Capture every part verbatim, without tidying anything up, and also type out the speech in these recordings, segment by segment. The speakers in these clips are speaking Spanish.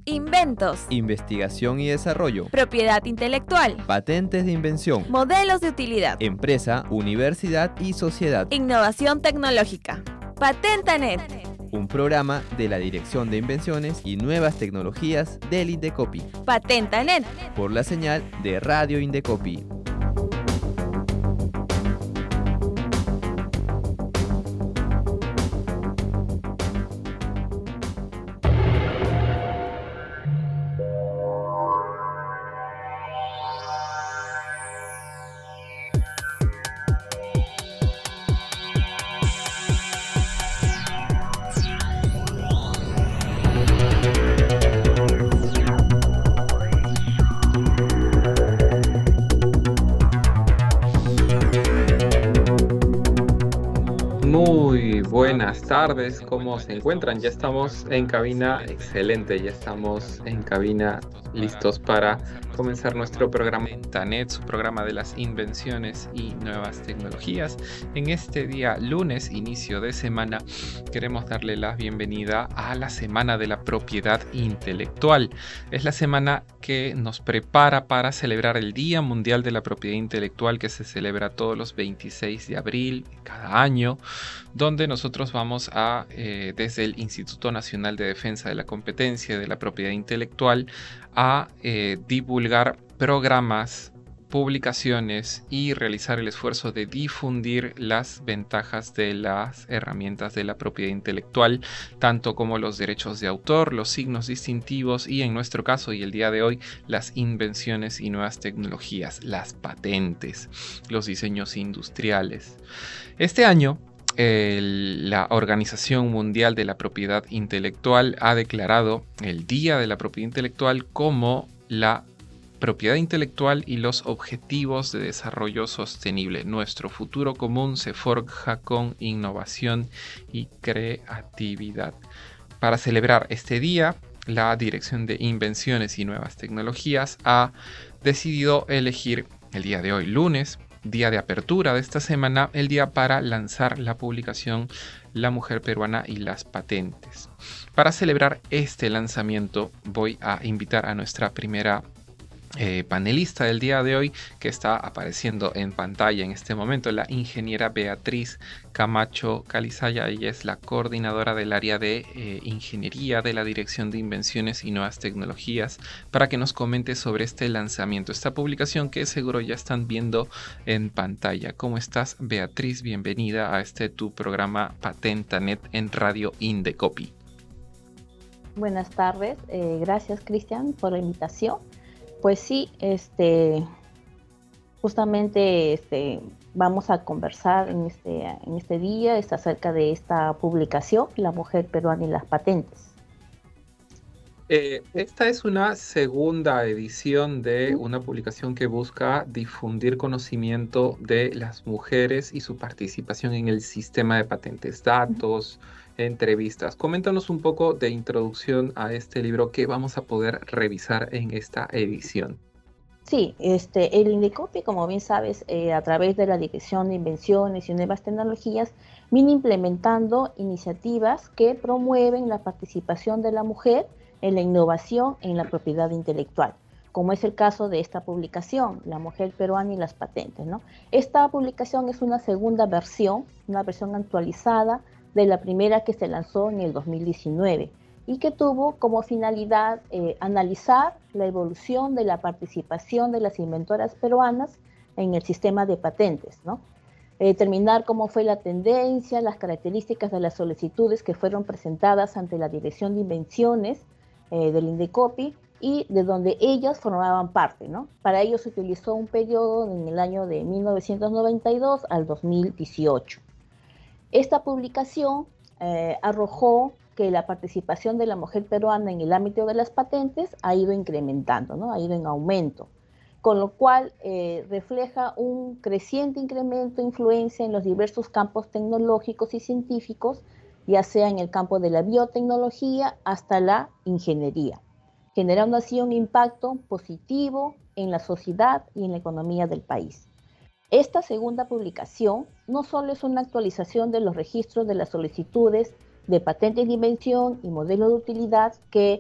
Inventos. Investigación y desarrollo. Propiedad intelectual. Patentes de invención. Modelos de utilidad. Empresa, universidad y sociedad. Innovación tecnológica. PatentaNet. Un programa de la Dirección de Invenciones y Nuevas Tecnologías del Indecopi. PatentaNet. Por la señal de Radio Indecopi. Buenas tardes, ¿cómo se encuentran? Ya estamos en cabina, excelente, ya estamos en cabina listos para comenzar nuestro programa PatentaNet, su programa de las invenciones y nuevas tecnologías. En este día lunes, inicio de semana, queremos darle la bienvenida a la Semana de la Propiedad Intelectual. Es la semana que nos prepara para celebrar el Día Mundial de la Propiedad Intelectual, que se celebra todos los veintiséis de abril cada año, donde nosotros vamos a, eh, desde el Instituto Nacional de Defensa de la Competencia y de la Propiedad Intelectual, a eh, divulgar programas, publicaciones y realizar el esfuerzo de difundir las ventajas de las herramientas de la propiedad intelectual, tanto como los derechos de autor, los signos distintivos y, en nuestro caso y el día de hoy, las invenciones y nuevas tecnologías, las patentes, los diseños industriales. Este año, El, la Organización Mundial de la Propiedad Intelectual ha declarado el Día de la Propiedad Intelectual como la propiedad intelectual y los objetivos de desarrollo sostenible. Nuestro futuro común se forja con innovación y creatividad. Para celebrar este día, la Dirección de Invenciones y Nuevas Tecnologías ha decidido elegir el día de hoy, lunes, día de apertura de esta semana, el día para lanzar la publicación La Mujer Peruana y las Patentes. Para celebrar este lanzamiento voy a invitar a nuestra primera eh, panelista del día de hoy, que está apareciendo en pantalla en este momento, la ingeniera Beatriz Camacho Calizaya. Ella es la coordinadora del área de eh, ingeniería de la Dirección de Invenciones y Nuevas Tecnologías, para que nos comente sobre este lanzamiento, esta publicación que seguro ya están viendo en pantalla. ¿Cómo estás, Beatriz? Bienvenida a este tu programa PatentaNet en Radio Indecopi. Buenas tardes, eh, gracias, Cristian, por la invitación. Pues sí, este, justamente este, vamos a conversar en este, en este día es acerca de esta publicación, La Mujer Peruana y las Patentes. Eh, esta es una segunda edición de una publicación que busca difundir conocimiento de las mujeres y su participación en el sistema de patentes, datos, entrevistas. Coméntanos un poco de introducción a este libro que vamos a poder revisar en esta edición. Sí, este, el Indecopi, como bien sabes, eh, a través de la Dirección de Invenciones y Nuevas Tecnologías, viene implementando iniciativas que promueven la participación de la mujer en la innovación en la propiedad intelectual, como es el caso de esta publicación, La Mujer Peruana y las Patentes, ¿no? Esta publicación es una segunda versión, una versión actualizada de la primera que se lanzó en el dos mil diecinueve y que tuvo como finalidad eh, analizar la evolución de la participación de las inventoras peruanas en el sistema de patentes, ¿no? Eh, determinar cómo fue la tendencia, las características de las solicitudes que fueron presentadas ante la Dirección de Invenciones eh, del Indecopi y de donde ellas formaban parte, ¿no? Para ello se utilizó un periodo en el año de mil novecientos noventa y dos al dos mil dieciocho. Esta publicación eh, arrojó que la participación de la mujer peruana en el ámbito de las patentes ha ido incrementando, ¿no? Ha ido en aumento, con lo cual eh, refleja un creciente incremento de influencia en los diversos campos tecnológicos y científicos, ya sea en el campo de la biotecnología hasta la ingeniería, generando así un impacto positivo en la sociedad y en la economía del país. Esta segunda publicación no solo es una actualización de los registros de las solicitudes de patentes de invención y modelos de utilidad que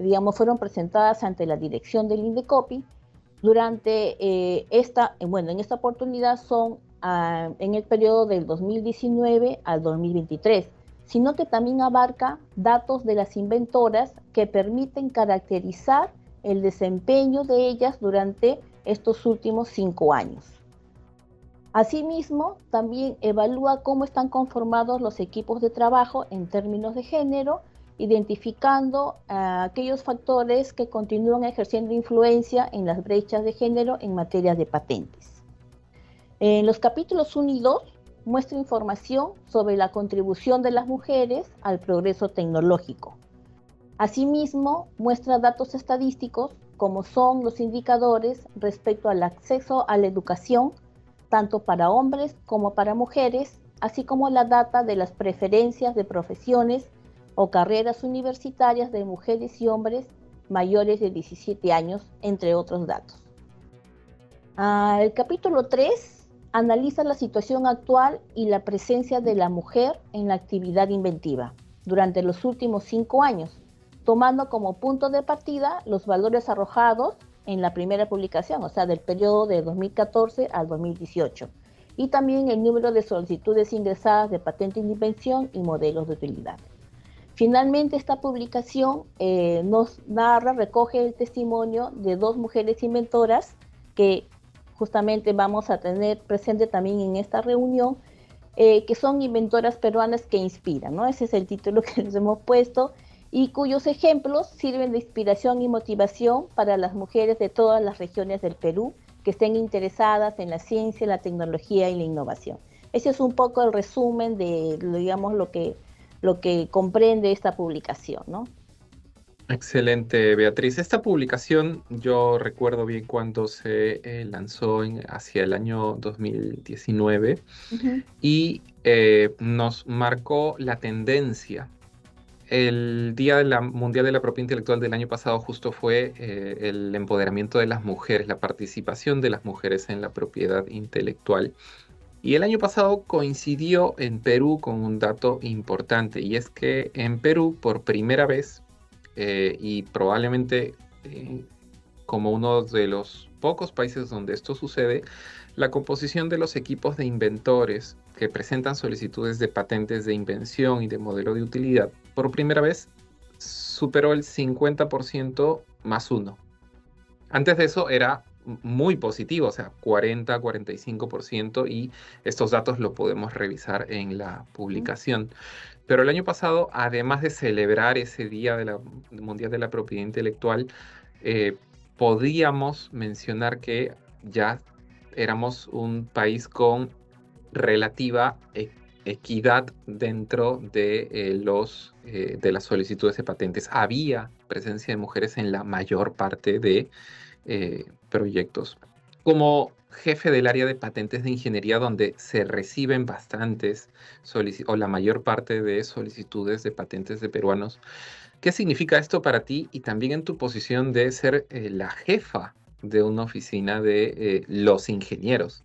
digamos, fueron presentadas ante la dirección del INDECOPI. Durante eh, esta, bueno, en esta oportunidad son uh, en el periodo del dos mil diecinueve al dos mil veintitrés, sino que también abarca datos de las inventoras que permiten caracterizar el desempeño de ellas durante estos últimos cinco años. Asimismo, también evalúa cómo están conformados los equipos de trabajo en términos de género, identificando uh, aquellos factores que continúan ejerciendo influencia en las brechas de género en materia de patentes. En los capítulos uno y dos muestra información sobre la contribución de las mujeres al progreso tecnológico. Asimismo, muestra datos estadísticos como son los indicadores respecto al acceso a la educación, tanto para hombres como para mujeres, así como la data de las preferencias de profesiones o carreras universitarias de mujeres y hombres mayores de diecisiete años, entre otros datos. Ah, el capítulo tres analiza la situación actual y la presencia de la mujer en la actividad inventiva durante los últimos cinco años, tomando como punto de partida los valores arrojados en la primera publicación, o sea, del periodo de dos mil catorce al dos mil dieciocho, y también el número de solicitudes ingresadas de patente de invención y modelos de utilidad. Finalmente, esta publicación eh, nos narra, recoge el testimonio de dos mujeres inventoras que justamente vamos a tener presente también en esta reunión, eh, que son inventoras peruanas que inspiran, ¿no? Ese es el título que les hemos puesto, y cuyos ejemplos sirven de inspiración y motivación para las mujeres de todas las regiones del Perú que estén interesadas en la ciencia, la tecnología y la innovación. Ese es un poco el resumen de, digamos, lo que lo que comprende esta publicación, ¿no? Excelente, Beatriz. Esta publicación yo recuerdo bien cuando se eh, lanzó en, hacia el año dos mil diecinueve uh-huh. y eh, nos marcó la tendencia. El Día de la Mundial de la Propiedad Intelectual del año pasado justo fue eh, el empoderamiento de las mujeres, la participación de las mujeres en la propiedad intelectual. Y el año pasado coincidió en Perú con un dato importante, y es que en Perú por primera vez, eh, y probablemente eh, como uno de los pocos países donde esto sucede, la composición de los equipos de inventores que presentan solicitudes de patentes de invención y de modelo de utilidad, por primera vez superó el cincuenta por ciento más uno. Antes de eso era muy positivo, o sea, cuarenta a cuarenta y cinco por ciento, y estos datos los podemos revisar en la publicación. Pero el año pasado, además de celebrar ese Día de la Mundial de la Propiedad Intelectual, eh, podíamos mencionar que ya éramos un país con relativa e equidad dentro de, eh, los, eh, de las solicitudes de patentes. Había presencia de mujeres en la mayor parte de Eh, proyectos. Como jefe del área de patentes de ingeniería, donde se reciben bastantes o la mayor parte de solicitudes de patentes de peruanos, ¿qué significa esto para ti y también en tu posición de ser eh, la jefa de una oficina de eh, los ingenieros?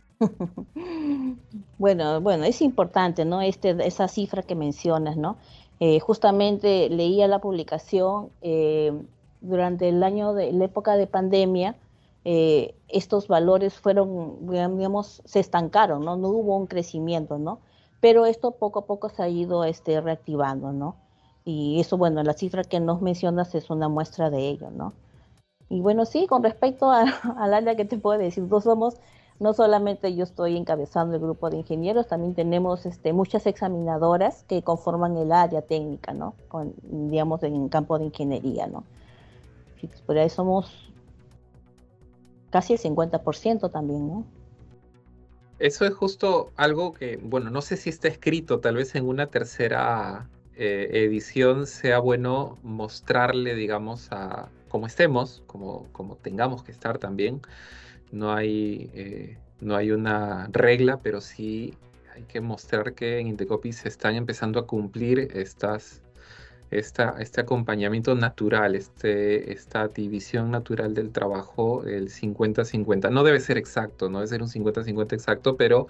Bueno, bueno, es importante, ¿no? Este, esa cifra que mencionas, ¿no? Eh, justamente leía la publicación eh, durante el año de la época de pandemia. Eh, estos valores fueron, digamos, se estancaron, ¿no? No hubo un crecimiento, ¿no? Pero esto poco a poco se ha ido este, reactivando, ¿no? Y eso, bueno, la cifra que nos mencionas es una muestra de ello, ¿no? Y bueno, sí, con respecto a, al área que te puedo decir, no somos, no solamente yo estoy encabezando el grupo de ingenieros, también tenemos este, muchas examinadoras que conforman el área técnica, ¿no? Con, digamos, en el campo de ingeniería, ¿no? Por ahí somos casi el cincuenta por ciento también, ¿no? Eso es justo algo que, bueno, no sé si está escrito, tal vez en una tercera eh, edición sea bueno mostrarle, digamos, a como estemos, como, como tengamos que estar también. No hay, eh, no hay una regla, pero sí hay que mostrar que en Indecopy se están empezando a cumplir estas Esta, este acompañamiento natural, este, esta división natural del trabajo, el cincuenta cincuenta. No debe ser exacto, no debe ser un cincuenta cincuenta exacto, pero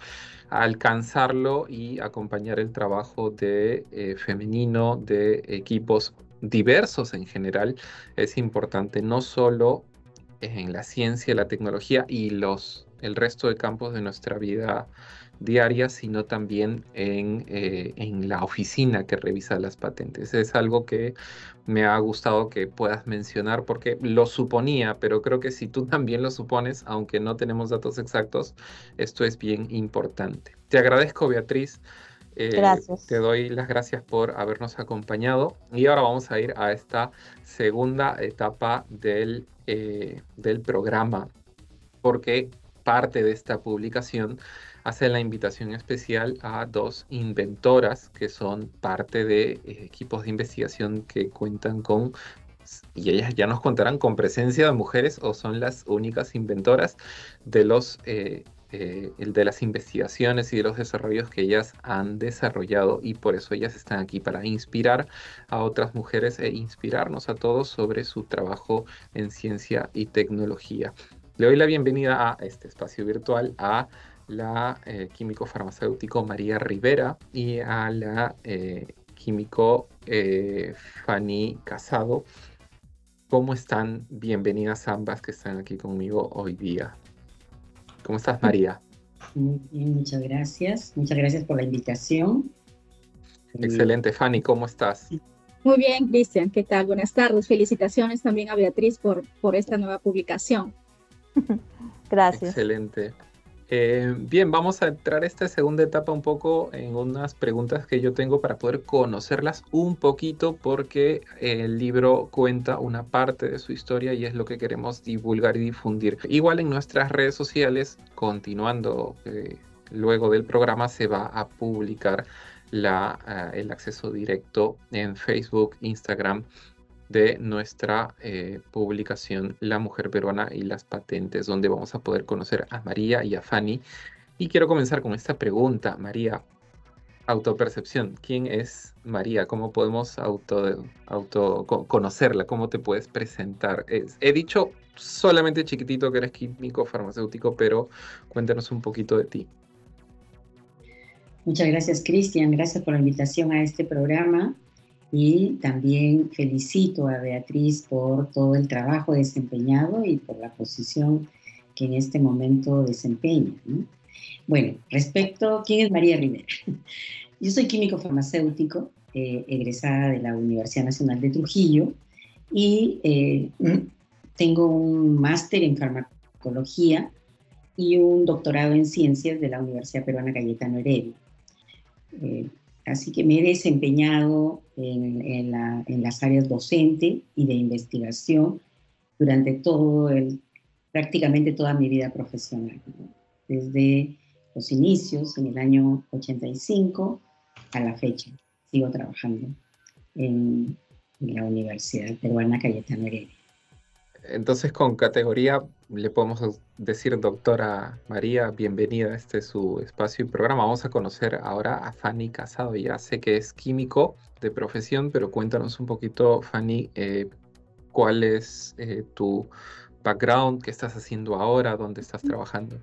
alcanzarlo y acompañar el trabajo de eh, femenino, de equipos diversos en general, es importante no solo en la ciencia, la tecnología y los, el resto de campos de nuestra vida diaria, sino también en, eh, en la oficina que revisa las patentes. Es algo que me ha gustado que puedas mencionar porque lo suponía, pero creo que si tú también lo supones, aunque no tenemos datos exactos, esto es bien importante. Te agradezco, Beatriz. Eh, Gracias. Te doy las gracias por habernos acompañado y ahora vamos a ir a esta segunda etapa del, eh, del programa, porque parte de esta publicación hace la invitación especial a dos inventoras que son parte de eh, equipos de investigación que cuentan con, y ellas ya nos contarán, con presencia de mujeres o son las únicas inventoras de los eh, eh, de las investigaciones y de los desarrollos que ellas han desarrollado, y por eso ellas están aquí para inspirar a otras mujeres e inspirarnos a todos sobre su trabajo en ciencia y tecnología. Le doy la bienvenida a este espacio virtual a la eh, químico farmacéutico María Rivera y a la eh, químico eh, Fanny Casado. ¿Cómo están? Bienvenidas ambas que están aquí conmigo hoy día. ¿Cómo estás, María? Muy bien, muchas gracias. Muchas gracias por la invitación. Excelente. Fanny, ¿cómo estás? Muy bien, Cristian. ¿Qué tal? Buenas tardes. Felicitaciones también a Beatriz por, por esta nueva publicación. Gracias. Excelente. Eh, bien, vamos a entrar a esta segunda etapa un poco en unas preguntas que yo tengo para poder conocerlas un poquito, porque el libro cuenta una parte de su historia y es lo que queremos divulgar y difundir. Igual en nuestras redes sociales, continuando eh, luego del programa, se va a publicar la, uh, el acceso directo en Facebook, Instagram, de nuestra eh, publicación La Mujer Peruana y las Patentes, donde vamos a poder conocer a María y a Fanny. Y quiero comenzar con esta pregunta, María. Autopercepción. ¿Quién es María? ¿Cómo podemos auto, auto conocerla? ¿Cómo te puedes presentar? Es, he dicho solamente chiquitito que eres químico farmacéutico, pero cuéntanos un poquito de ti. Muchas gracias, Cristian. Gracias por la invitación a este programa. Y también felicito a Beatriz por todo el trabajo desempeñado y por la posición que en este momento desempeña, ¿no? Bueno, respecto a quién es María Rivera. Yo soy químico farmacéutico, eh, egresada de la Universidad Nacional de Trujillo, y eh, tengo un máster en farmacología y un doctorado en ciencias de la Universidad Peruana Cayetano Heredia. Eh, Así que me he desempeñado en, en, la, en las áreas docente y de investigación durante todo el, prácticamente toda mi vida profesional, ¿no? Desde los inicios, en el año ochenta y cinco, a la fecha. Sigo trabajando en, en la Universidad Peruana Cayetano Heredia. Entonces, con categoría, le podemos decir, doctora María, bienvenida a este su espacio y programa. Vamos a conocer ahora a Fanny Casado. Ya sé que es químico de profesión, pero cuéntanos un poquito, Fanny, eh, cuál es eh, tu background, qué estás haciendo ahora, dónde estás trabajando.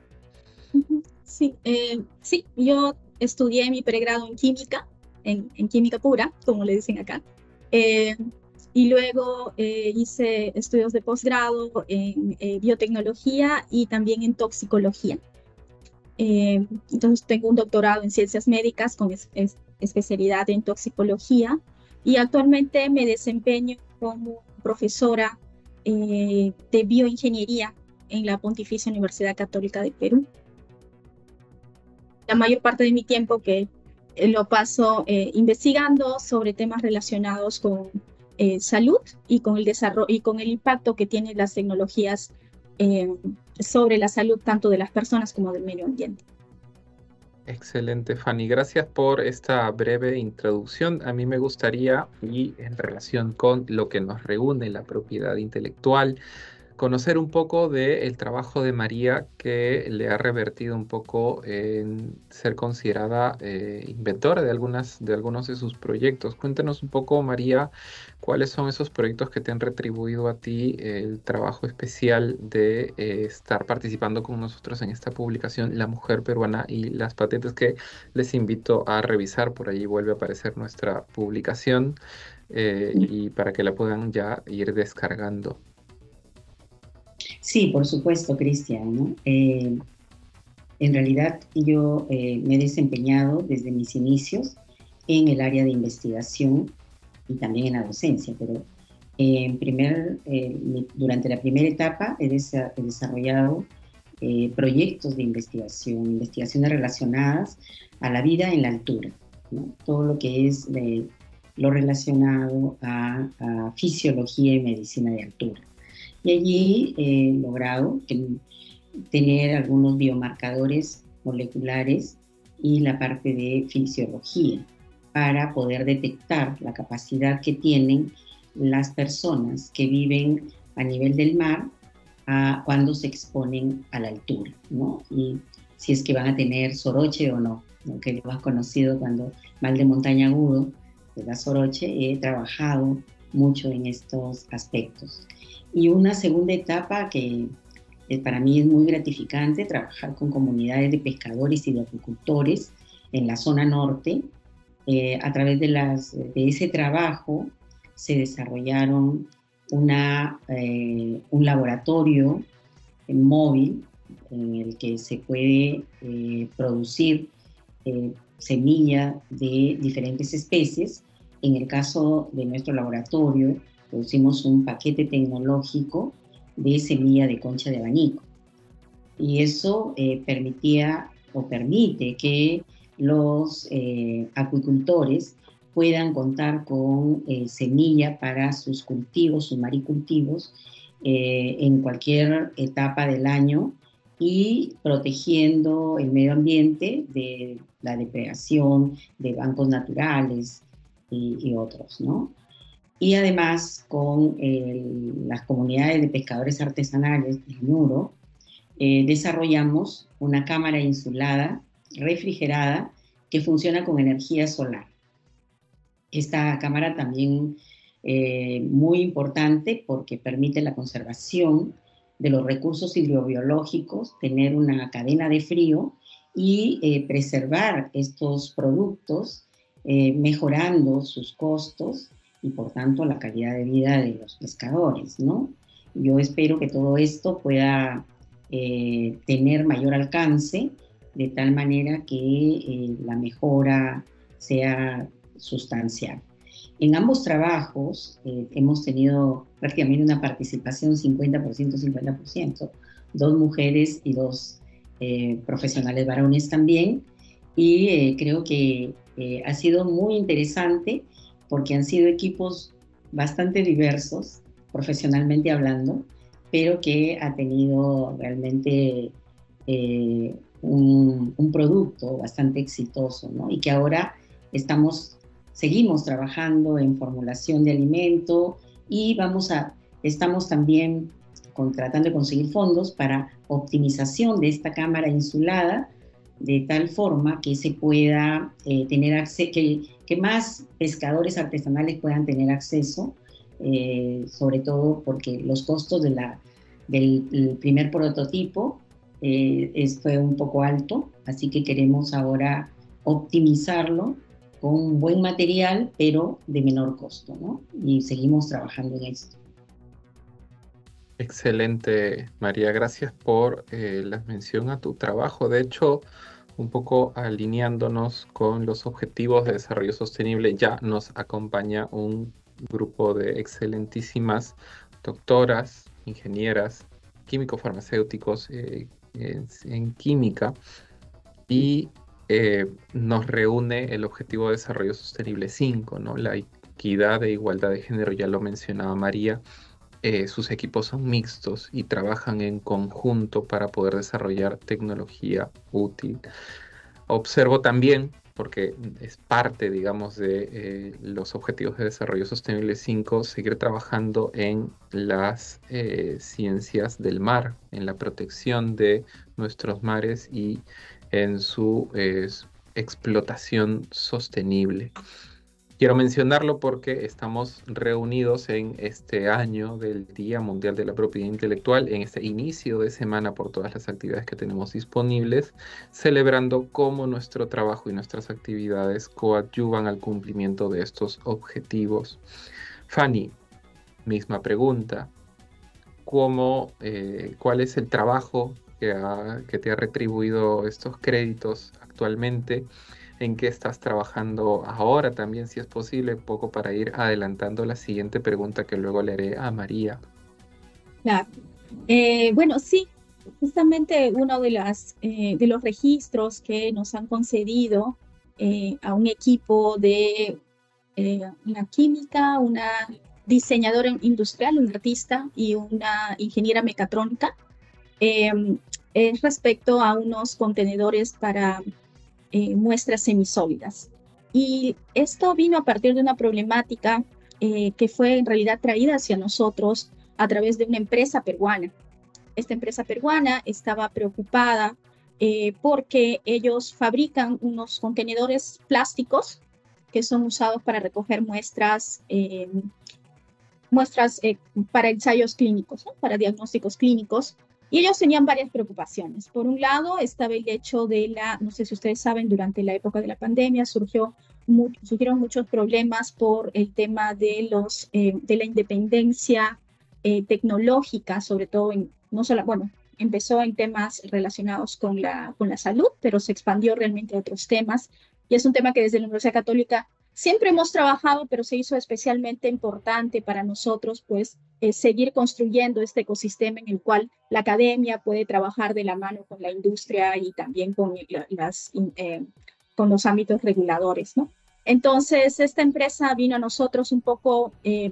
Sí, eh, sí, yo estudié mi pregrado en química, en, en química pura, como le dicen acá. Eh, Y luego eh, hice estudios de posgrado en eh, biotecnología y también en toxicología. Eh, entonces tengo un doctorado en ciencias médicas con es, es, especialidad en toxicología, y actualmente me desempeño como profesora eh, de bioingeniería en la Pontificia Universidad Católica de Perú. La mayor parte de mi tiempo que eh, lo paso eh, investigando sobre temas relacionados con Eh, salud y con el desarrollo y con el impacto que tienen las tecnologías eh, sobre la salud tanto de las personas como del medio ambiente. Excelente, Fanny. Gracias por esta breve introducción. A mí me gustaría, y en relación con lo que nos reúne, la propiedad intelectual, conocer un poco del trabajo de María, que le ha revertido un poco en ser considerada eh, inventora de, algunas, de algunos de sus proyectos. Cuéntanos un poco, María, cuáles son esos proyectos que te han retribuido a ti el trabajo especial de eh, estar participando con nosotros en esta publicación, La Mujer Peruana y las Patentes, que les invito a revisar. Por ahí vuelve a aparecer nuestra publicación. eh, y para que la puedan ya ir descargando. Sí, por supuesto, Cristian, ¿no? Eh, en realidad yo eh, me he desempeñado desde mis inicios en el área de investigación y también en la docencia, pero eh, en primer, eh, durante la primera etapa he, desa he desarrollado eh, proyectos de investigación, investigaciones relacionadas a la vida en la altura, ¿no? Todo lo que es de, lo relacionado a, a fisiología y medicina de altura. Y allí he logrado que, tener algunos biomarcadores moleculares y la parte de fisiología para poder detectar la capacidad que tienen las personas que viven a nivel del mar a, cuando se exponen a la altura, ¿no? Y si es que van a tener soroche o no, ¿no? Que lo más conocido cuando mal de montaña agudo, de la soroche, he trabajado mucho en estos aspectos. Y una segunda etapa que eh, para mí es muy gratificante, trabajar con comunidades de pescadores y de apicultores en la zona norte. Eh, a través de, las, de ese trabajo se desarrollaron una, eh, un laboratorio eh, móvil en el que se puede eh, producir eh, semilla de diferentes especies. En el caso de nuestro laboratorio, producimos un paquete tecnológico de semilla de concha de abanico. Y eso eh, permitía o permite que los eh, acuicultores puedan contar con eh, semilla para sus cultivos, sus maricultivos, eh, en cualquier etapa del año y protegiendo el medio ambiente de la depredación de bancos naturales y, y otros, ¿no? Y además con el, las comunidades de pescadores artesanales del Ñuro, eh, desarrollamos una cámara insulada refrigerada que funciona con energía solar. Esta cámara también eh, muy importante porque permite la conservación de los recursos hidrobiológicos, tener una cadena de frío y eh, preservar estos productos, eh, mejorando sus costos y por tanto la calidad de vida de los pescadores, ¿no? Yo espero que todo esto pueda eh, tener mayor alcance de tal manera que eh, la mejora sea sustancial. En ambos trabajos eh, hemos tenido prácticamente una participación cincuenta por ciento, cincuenta por ciento, dos mujeres y dos eh, profesionales varones también, y eh, creo que eh, ha sido muy interesante porque han sido equipos bastante diversos, profesionalmente hablando, pero que ha tenido realmente eh, un, un producto bastante exitoso, ¿no? Y que ahora estamos, seguimos trabajando en formulación de alimento y vamos a, estamos también con, tratando de conseguir fondos para optimización de esta cámara insulada de tal forma que se pueda eh, tener acceso, que, que más pescadores artesanales puedan tener acceso, eh, sobre todo porque los costos de la, del primer prototipo eh, es, fue un poco alto, así que queremos ahora optimizarlo con un buen material, pero de menor costo, ¿no? Y seguimos trabajando en esto. Excelente, María. Gracias por eh, la mención a tu trabajo. De hecho, un poco alineándonos con los objetivos de desarrollo sostenible, ya nos acompaña un grupo de excelentísimas doctoras, ingenieras, químico-farmacéuticos eh, en, en química, y eh, nos reúne el objetivo de desarrollo sostenible cinco, ¿no? La equidad e igualdad de género, ya lo mencionaba María. Eh, sus equipos son mixtos y trabajan en conjunto para poder desarrollar tecnología útil. Observo también, porque es parte, digamos, de eh, los Objetivos de Desarrollo Sostenible cinco, seguir trabajando en las eh, ciencias del mar, en la protección de nuestros mares y en su eh, explotación sostenible. Quiero mencionarlo porque estamos reunidos en este año del Día Mundial de la Propiedad Intelectual, en este inicio de semana por todas las actividades que tenemos disponibles, celebrando cómo nuestro trabajo y nuestras actividades coadyuvan al cumplimiento de estos objetivos. Fanny, misma pregunta. ¿Cómo, eh, ¿Cuál es el trabajo que, ha, que te ha retribuido estos créditos actualmente? ¿En qué estás trabajando ahora también, si es posible? Un poco para ir adelantando la siguiente pregunta que luego le haré a María. Claro. Eh, bueno, sí, justamente uno de, las, eh, de los registros que nos han concedido eh, a un equipo de eh, una química, una diseñadora industrial, un artista y una ingeniera mecatrónica, eh, es respecto a unos contenedores para Eh, muestras semisólidas. Y esto vino a partir de una problemática eh, que fue en realidad traída hacia nosotros a través de una empresa peruana. Esta empresa peruana estaba preocupada eh, porque ellos fabrican unos contenedores plásticos que son usados para recoger muestras, eh, muestras eh, para ensayos clínicos, ¿no? Para diagnósticos clínicos. Y ellos tenían varias preocupaciones. Por un lado, estaba el hecho de la, no sé si ustedes saben, durante la época de la pandemia surgió, mu surgieron muchos problemas por el tema de, los, eh, de la independencia eh, tecnológica, sobre todo en, no solo, bueno, empezó en temas relacionados con la, con la salud, pero se expandió realmente a otros temas. Y es un tema que desde la Universidad Católica siempre hemos trabajado, pero se hizo especialmente importante para nosotros, pues, eh, seguir construyendo este ecosistema en el cual la academia puede trabajar de la mano con la industria y también con, las, eh, con los ámbitos reguladores, ¿no? Entonces, esta empresa vino a nosotros un poco eh,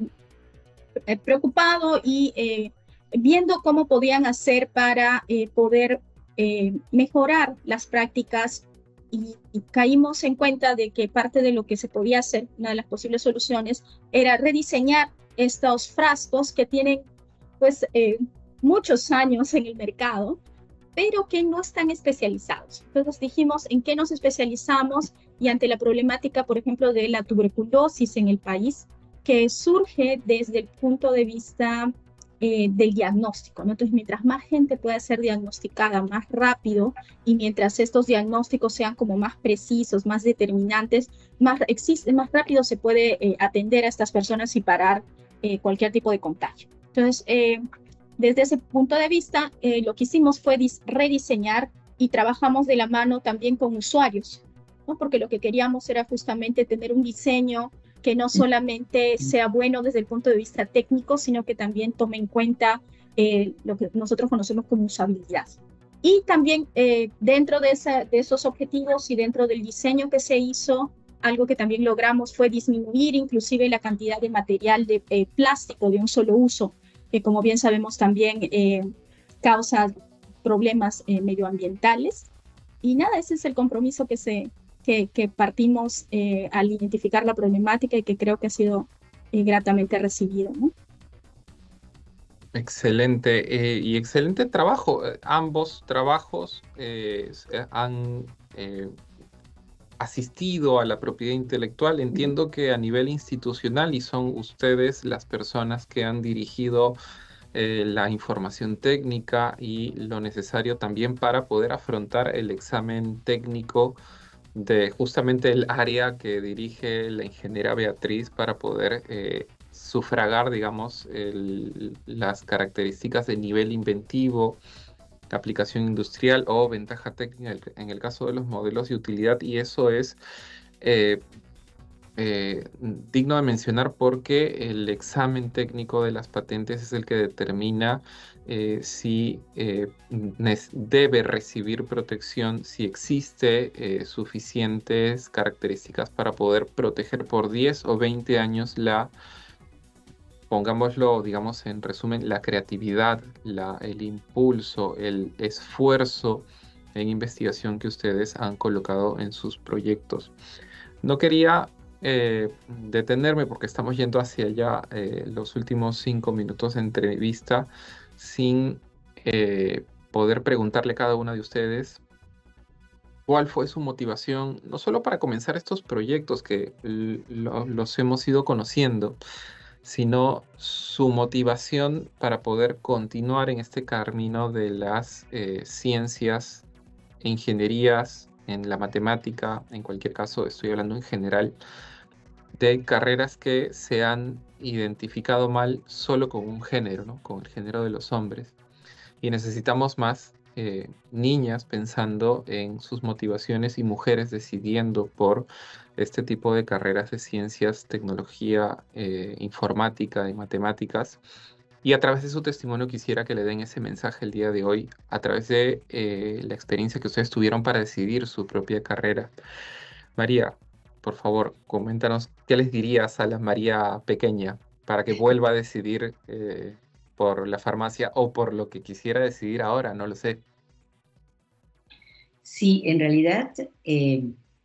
preocupado y eh, viendo cómo podían hacer para eh, poder eh, mejorar las prácticas. Y, y caímos en cuenta de que parte de lo que se podía hacer, una de las posibles soluciones, era rediseñar estos frascos que tienen pues eh, muchos años en el mercado, pero que no están especializados. Entonces dijimos en qué nos especializamos y ante la problemática, por ejemplo, de la tuberculosis en el país, que surge desde el punto de vista Eh, del diagnóstico, ¿no? Entonces, mientras más gente pueda ser diagnosticada más rápido y mientras estos diagnósticos sean como más precisos, más determinantes, más, existe, más rápido se puede eh, atender a estas personas y parar eh, cualquier tipo de contagio. Entonces, eh, desde ese punto de vista, eh, lo que hicimos fue rediseñar y trabajamos de la mano también con usuarios, ¿no? Porque lo que queríamos era justamente tener un diseño que no solamente sea bueno desde el punto de vista técnico, sino que también tome en cuenta eh, lo que nosotros conocemos como usabilidad. Y también eh, dentro de, esa, de esos objetivos y dentro del diseño que se hizo, algo que también logramos fue disminuir inclusive la cantidad de material de eh, plástico de un solo uso, que como bien sabemos también eh, causa problemas eh, medioambientales. Y nada, ese es el compromiso que se... Que, que partimos eh, al identificar la problemática y que creo que ha sido eh, gratamente recibido, ¿no? Excelente, eh, y excelente trabajo. Ambos trabajos eh, han eh, asistido a la propiedad intelectual. Entiendo que a nivel institucional, y son ustedes las personas que han dirigido eh, la información técnica y lo necesario también para poder afrontar el examen técnico de justamente el área que dirige la ingeniera Beatriz para poder eh, sufragar, digamos, el, las características de nivel inventivo, aplicación industrial o ventaja técnica en el caso de los modelos de utilidad. Y eso es eh, eh, digno de mencionar porque el examen técnico de las patentes es el que determina Eh, si eh, debe recibir protección, si existe eh, suficientes características para poder proteger por diez o veinte años la, pongámoslo, digamos en resumen, la creatividad, la, el impulso, el esfuerzo en investigación que ustedes han colocado en sus proyectos. No quería eh, detenerme porque estamos yendo hacia allá eh, los últimos cinco minutos de entrevista sin eh, poder preguntarle a cada una de ustedes ¿Cuál fue su motivación, no solo para comenzar estos proyectos que l- lo- los hemos ido conociendo, sino su motivación para poder continuar en este camino de las eh, ciencias, ingenierías, en la matemática, en cualquier caso, estoy hablando en general, de carreras que se han identificado mal solo con un género, ¿no? Con el género de los hombres? Y necesitamos más eh, niñas pensando en sus motivaciones y mujeres decidiendo por este tipo de carreras de ciencias, tecnología, eh, informática y matemáticas. Y a través de su testimonio quisiera que le den ese mensaje el día de hoy, a través de eh, la experiencia que ustedes tuvieron para decidir su propia carrera. María, por favor, coméntanos qué les dirías a la María pequeña para que vuelva a decidir eh, por la farmacia o por lo que quisiera decidir ahora, no lo sé. Sí, en realidad eh,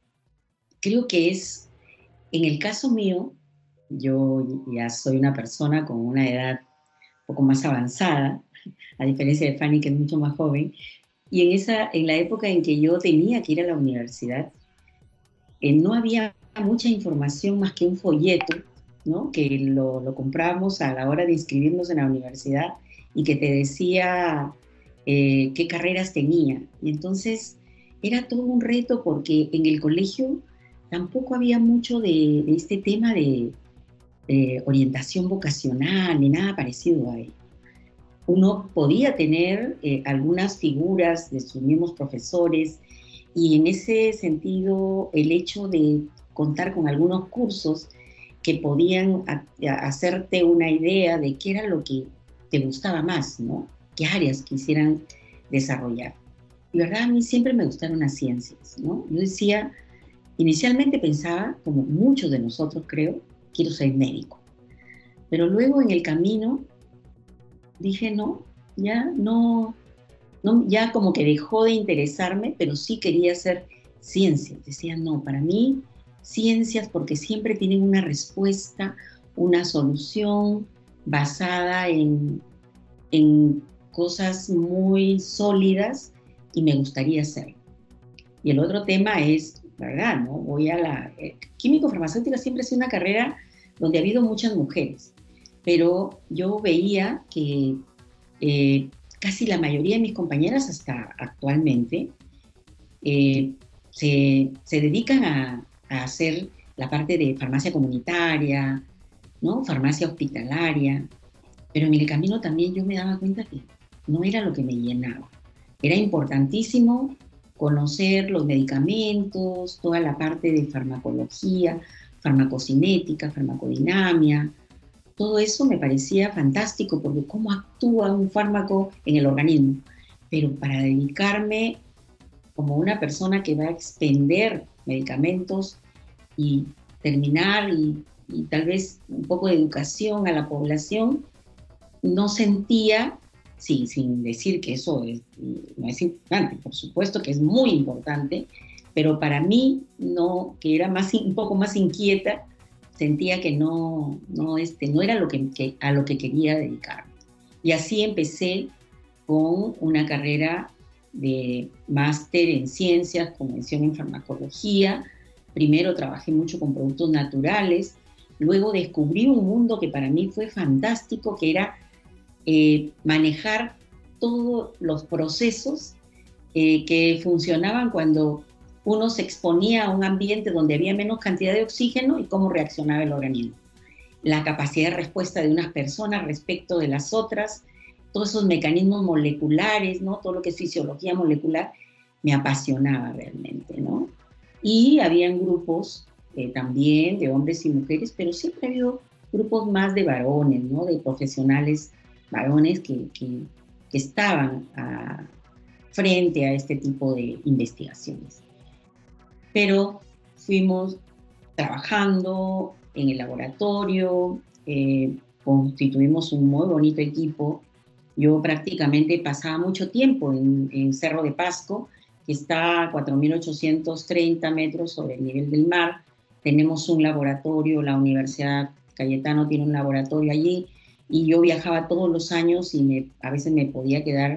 creo que es, en el caso mío, yo ya soy una persona con una edad un poco más avanzada, a diferencia de Fanny, que es mucho más joven, y en, esa, en la época en que yo tenía que ir a la universidad, eh, no había mucha información más que un folleto, ¿no? Que lo, lo comprábamos a la hora de inscribirnos en la universidad y que te decía eh, qué carreras tenía. Y entonces era todo un reto porque en el colegio tampoco había mucho de, de este tema de, de orientación vocacional ni nada parecido a ello. Uno podía tener eh, algunas figuras de sus mismos profesores y en ese sentido el hecho de contar con algunos cursos que podían a, a hacerte una idea de qué era lo que te gustaba más, ¿no? Qué áreas quisieran desarrollar. Y verdad, a mí siempre me gustaron las ciencias, ¿no? Yo decía, inicialmente pensaba, como muchos de nosotros creo, quiero ser médico. Pero luego en el camino dije, no, ya no, no, ya como que dejó de interesarme, pero sí quería hacer ciencias. Decía, no, para mí ciencias porque siempre tienen una respuesta, una solución basada en, en cosas muy sólidas y me gustaría hacerlo. Y el otro tema es, ¿verdad? ¿No? Voy a la... Eh, químico-farmacéutica siempre ha sido una carrera donde ha habido muchas mujeres, pero yo veía que eh, casi la mayoría de mis compañeras hasta actualmente eh, se, se dedican a, a hacer la parte de farmacia comunitaria, ¿no? Farmacia hospitalaria, pero en el camino también yo me daba cuenta que no era lo que me llenaba. Era importantísimo conocer los medicamentos, toda la parte de farmacología, farmacocinética, farmacodinamia. Todo eso me parecía fantástico porque cómo actúa un fármaco en el organismo. Pero para dedicarme como una persona que va a expender medicamentos y terminar y, y tal vez un poco de educación a la población, no sentía, sí, sin decir que eso es, no es importante, por supuesto que es muy importante, pero para mí, no, que era más, un poco más inquieta, sentía que no, no, este, no era lo que, que, a lo que quería dedicarme. Y así empecé con una carrera de máster en ciencias, con mención en farmacología. Primero trabajé mucho con productos naturales, luego descubrí un mundo que para mí fue fantástico, que era eh, manejar todos los procesos eh, que funcionaban cuando uno se exponía a un ambiente donde había menos cantidad de oxígeno y cómo reaccionaba el organismo. La capacidad de respuesta de unas personas respecto de las otras, todos esos mecanismos moleculares, ¿no? Todo lo que es fisiología molecular, me apasionaba realmente, ¿no? Y habían grupos eh, también de hombres y mujeres, pero siempre ha habido grupos más de varones, ¿no? De profesionales varones que, que, que estaban a, frente a este tipo de investigaciones. Pero fuimos trabajando en el laboratorio, eh, constituimos un muy bonito equipo. Yo prácticamente pasaba mucho tiempo en, en Cerro de Pasco, que está a cuatro mil ochocientos treinta metros sobre el nivel del mar. Tenemos un laboratorio, la Universidad Cayetano tiene un laboratorio allí, y yo viajaba todos los años y me, a veces me podía quedar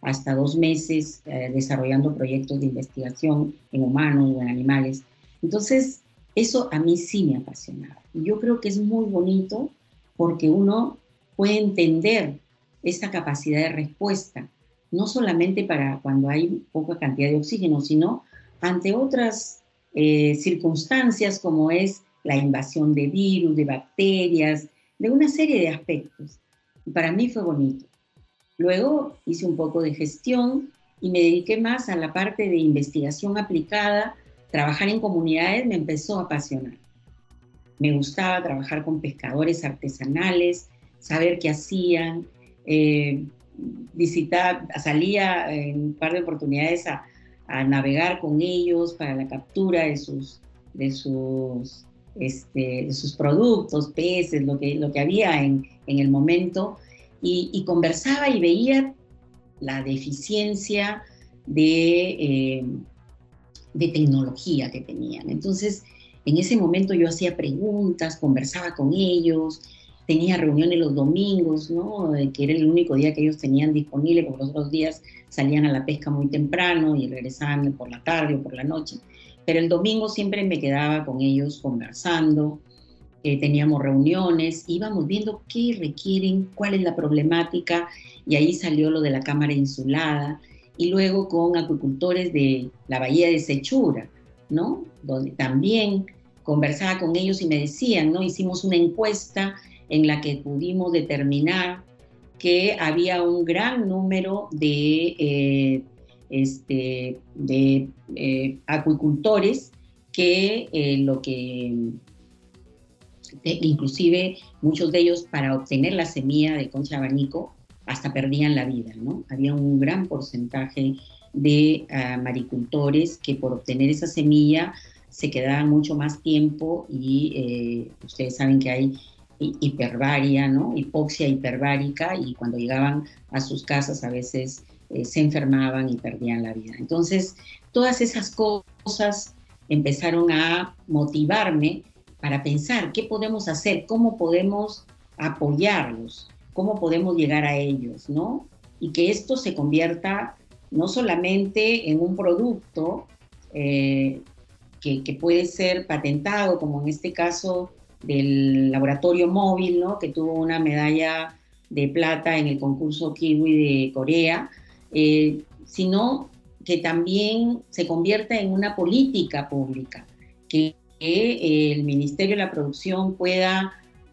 hasta dos meses eh, desarrollando proyectos de investigación en humanos o en animales. Entonces, eso a mí sí me apasionaba. Y yo creo que es muy bonito porque uno puede entender esa capacidad de respuesta, no solamente para cuando hay poca cantidad de oxígeno, sino ante otras eh, circunstancias como es la invasión de virus, de bacterias, de una serie de aspectos. Y para mí fue bonito. Luego hice un poco de gestión y me dediqué más a la parte de investigación aplicada. Trabajar en comunidades me empezó a apasionar. Me gustaba trabajar con pescadores artesanales, saber qué hacían, eh, visitar, salía en un par de oportunidades a, a navegar con ellos para la captura de sus, de sus, este, de sus productos, peces, lo que, lo que había en, en el momento, y, y conversaba y veía la deficiencia de, eh, de tecnología que tenían. Entonces, en ese momento yo hacía preguntas, conversaba con ellos, tenía reuniones los domingos, ¿no? Que era el único día que ellos tenían disponible, porque los otros días salían a la pesca muy temprano y regresaban por la tarde o por la noche. Pero el domingo siempre me quedaba con ellos conversando, eh, teníamos reuniones, íbamos viendo qué requieren, cuál es la problemática, y ahí salió lo de la cámara insulada, y luego con acuicultores de la bahía de Sechura, ¿no? Donde también conversaba con ellos y me decían, ¿no? Hicimos una encuesta en la que pudimos determinar que había un gran número de, eh, este, de eh, acuicultores que eh, lo que, eh, inclusive muchos de ellos para obtener la semilla de concha de abanico hasta perdían la vida, ¿no? Había un gran porcentaje de uh, maricultores que por obtener esa semilla se quedaban mucho más tiempo y eh, ustedes saben que hay hiperbaria, ¿no? Hipoxia hiperbárica, y cuando llegaban a sus casas a veces eh, se enfermaban y perdían la vida. Entonces, todas esas cosas empezaron a motivarme para pensar qué podemos hacer, cómo podemos apoyarlos, cómo podemos llegar a ellos, ¿no? Y que esto se convierta no solamente en un producto eh, que, que puede ser patentado, como en este caso del laboratorio móvil, ¿no? Que tuvo una medalla de plata en el concurso Kiwi de Corea, eh, sino que también se convierta en una política pública, que, que el Ministerio de la Producción pueda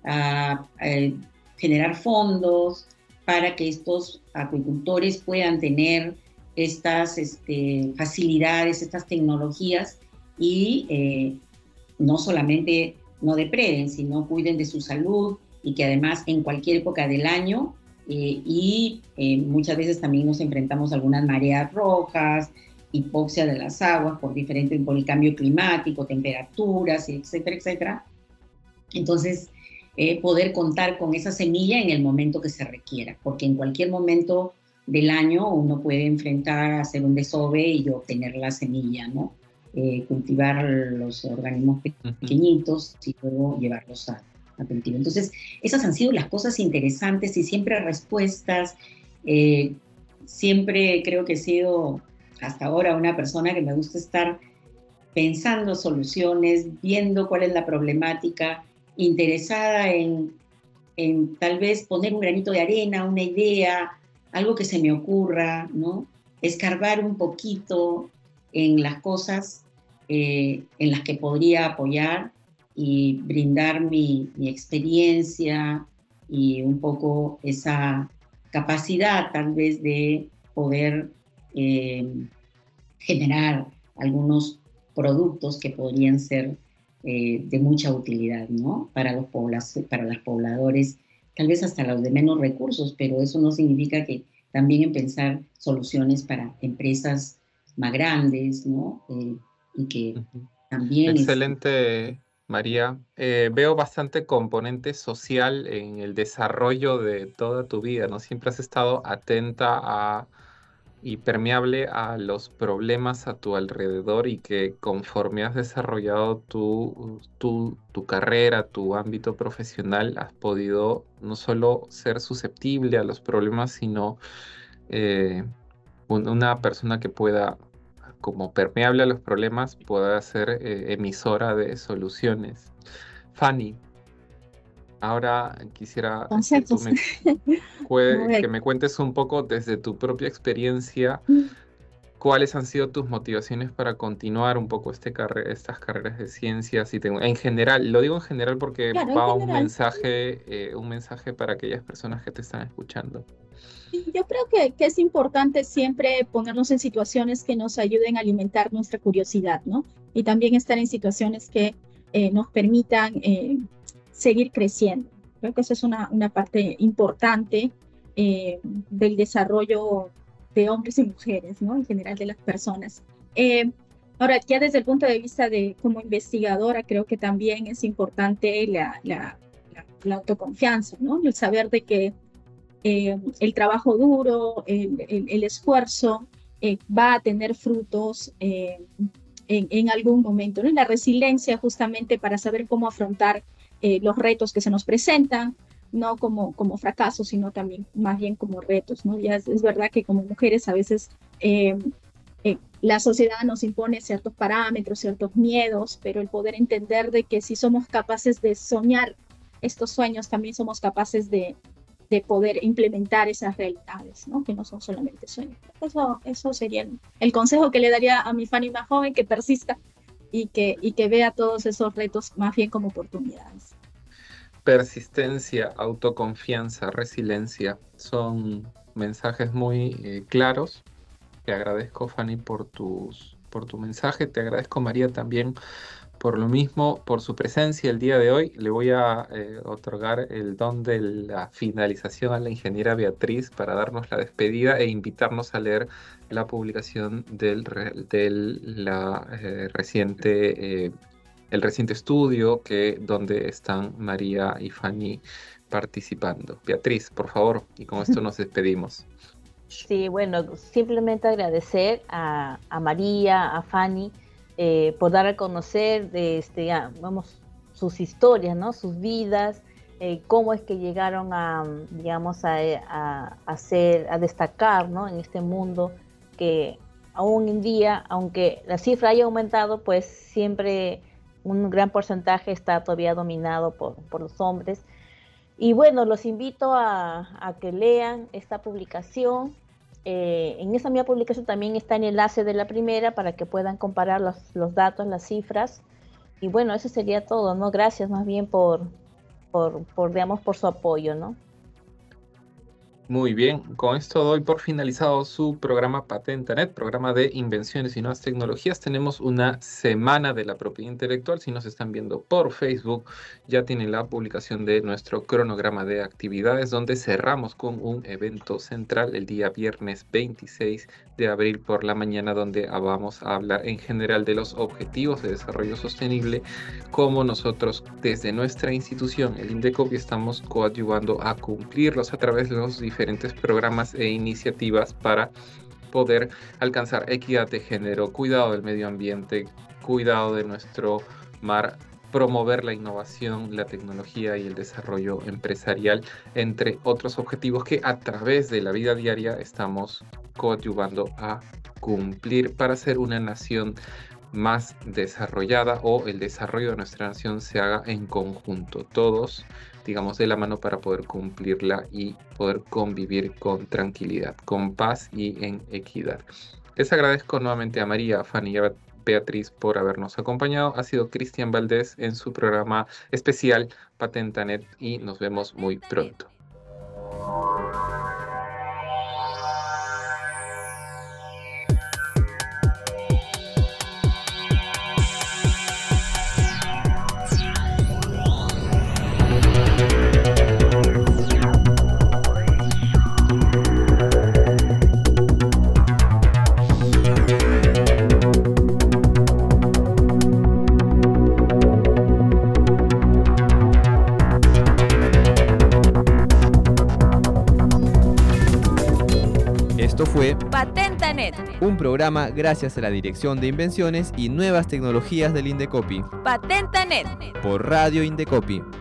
uh, uh, generar fondos para que estos acuicultores puedan tener estas este, facilidades, estas tecnologías, y eh, no solamente no depreden, sino cuiden de su salud, y que además en cualquier época del año, eh, y eh, muchas veces también nos enfrentamos a algunas mareas rojas, hipoxia de las aguas por diferentes, por el cambio climático, temperaturas, etcétera, etcétera. Entonces, eh, poder contar con esa semilla en el momento que se requiera, porque en cualquier momento del año uno puede enfrentar a hacer un desove y obtener la semilla, ¿no? Eh, cultivar los organismos pequeñitos y luego llevarlos a, a cultivo. Entonces, esas han sido las cosas interesantes y siempre respuestas. Eh, siempre creo que he sido hasta ahora una persona que me gusta estar pensando soluciones, viendo cuál es la problemática, interesada en, en tal vez poner un granito de arena, una idea, algo que se me ocurra, ¿no? Escarbar un poquito en las cosas eh, en las que podría apoyar y brindar mi, mi experiencia y un poco esa capacidad tal vez de poder eh, generar algunos productos que podrían ser eh, de mucha utilidad, ¿no? Para los pobladores, para los pobladores, tal vez hasta los de menos recursos, pero eso no significa que también en pensar soluciones para empresas más grandes, ¿no? Eh, y que uh-huh. también... Excelente, es... María. Eh, veo bastante componente social en el desarrollo de toda tu vida, ¿no? Siempre has estado atenta a, y permeable a los problemas a tu alrededor, y que conforme has desarrollado tu, tu, tu carrera, tu ámbito profesional, has podido no solo ser susceptible a los problemas, sino... Eh, un- una persona que pueda, como permeable a los problemas, pueda ser eh, emisora de soluciones. Fanny, ahora quisiera que tú Consejos. me, cue- A ver. que me cuentes un poco desde tu propia experiencia, cuáles han sido tus motivaciones para continuar un poco este carre- estas carreras de ciencias y tecno- en general, lo digo en general porque Claro, en va un general. mensaje, eh, un mensaje para aquellas personas que te están escuchando. Sí, yo creo que, que es importante siempre ponernos en situaciones que nos ayuden a alimentar nuestra curiosidad, ¿no? Y también estar en situaciones que eh, nos permitan eh, seguir creciendo. Creo que esa es una, una parte importante eh, del desarrollo de hombres y mujeres, ¿no? En general de las personas. Eh, ahora, ya desde el punto de vista de como investigadora, creo que también es importante la, la, la, la autoconfianza, ¿no? El saber de que eh, el trabajo duro, el, el, el esfuerzo eh, va a tener frutos eh, en, en, algún momento, ¿no? Y la resiliencia justamente para saber cómo afrontar eh, los retos que se nos presentan, no como, como fracasos, sino también más bien como retos, ¿no? Ya es, es verdad que como mujeres a veces eh, eh, la sociedad nos impone ciertos parámetros, ciertos miedos, pero el poder entender de que si somos capaces de soñar estos sueños, también somos capaces de de poder implementar esas realidades, ¿no? Que no son solamente sueños. Eso, eso sería el, el consejo que le daría a mi Fanny más joven, que persista y que, y que vea todos esos retos más bien como oportunidades. Persistencia, autoconfianza, resiliencia, son mensajes muy eh, claros. Te agradezco, Fanny, por, tus, por tu mensaje. Te agradezco, María, también por lo mismo, por su presencia el día de hoy. Le voy a eh, otorgar el don de la finalización a la ingeniera Beatriz para darnos la despedida e invitarnos a leer la publicación del, del la, eh, reciente, eh, el reciente estudio que, donde están María y Fanny participando. Beatriz, por favor, y con esto nos despedimos. Sí, bueno, simplemente agradecer a, a María, a Fanny, Eh, por dar a conocer de este, ya, vamos, sus historias, ¿no? Sus vidas, eh, cómo es que llegaron a, digamos, a, a, a, ser, a destacar, ¿no? En este mundo que aún en día, aunque la cifra haya aumentado, pues siempre un gran porcentaje está todavía dominado por, por los hombres. Y bueno, los invito a, a que lean esta publicación. Eh, en esa misma publicación también está el enlace de la primera para que puedan comparar los, los datos, las cifras. Y bueno, eso sería todo, ¿no? Gracias más bien por, por, por, digamos, por su apoyo, ¿no? Muy bien, con esto doy por finalizado su programa PatentaNet, programa de invenciones y nuevas tecnologías. Tenemos una semana de la propiedad intelectual. Si nos están viendo por Facebook, ya tienen la publicación de nuestro cronograma de actividades, donde cerramos con un evento central el día viernes veintiséis de abril por la mañana, donde vamos a hablar en general de los objetivos de desarrollo sostenible, como nosotros desde nuestra institución, el INDECOPI, estamos coadyuvando a cumplirlos a través de los diferentes diferentes programas e iniciativas para poder alcanzar equidad de género, cuidado del medio ambiente, cuidado de nuestro mar, promover la innovación, la tecnología y el desarrollo empresarial, entre otros objetivos que a través de la vida diaria estamos coadyuvando a cumplir para ser una nación más desarrollada, o el desarrollo de nuestra nación se haga en conjunto, todos, digamos, de la mano para poder cumplirla y poder convivir con tranquilidad, con paz y en equidad. Les agradezco nuevamente a María, a Fanny y a Beatriz por habernos acompañado. Ha sido Cristian Valdés en su programa especial PatentaNet y nos vemos muy pronto. Fue PatentaNet, un programa gracias a la Dirección de Invenciones y Nuevas Tecnologías del INDECOPI. PatentaNet, Por Radio INDECOPI.